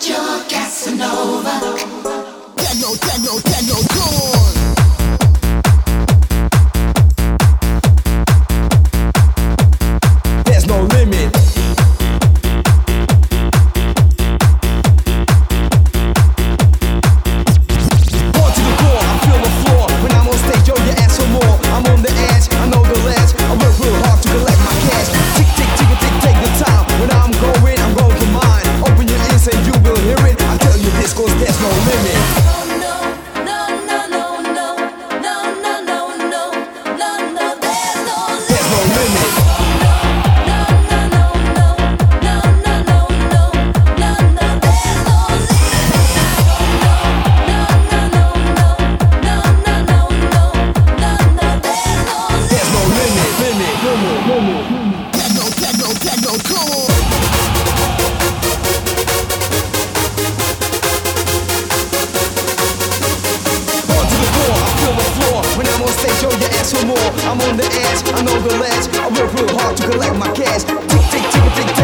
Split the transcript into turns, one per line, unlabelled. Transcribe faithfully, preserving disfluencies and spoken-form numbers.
you're Casanova.
Techno, techno, techno, torn. There's no limit. Born to the core, I feel the floor. When I'm on stage, yo, you ask for more. I'm on the edge, I know the ledge. I work real hard to collect my cash. Tick, tick, tick, tick, take the time. When I'm going, I'm going for mine. Open your ears and you will hear it. I tell you this, cause there's no limit. I'm on the edge, I know the ledge. I work real hard to collect my cash. Tick, tick, tick, tick, tick.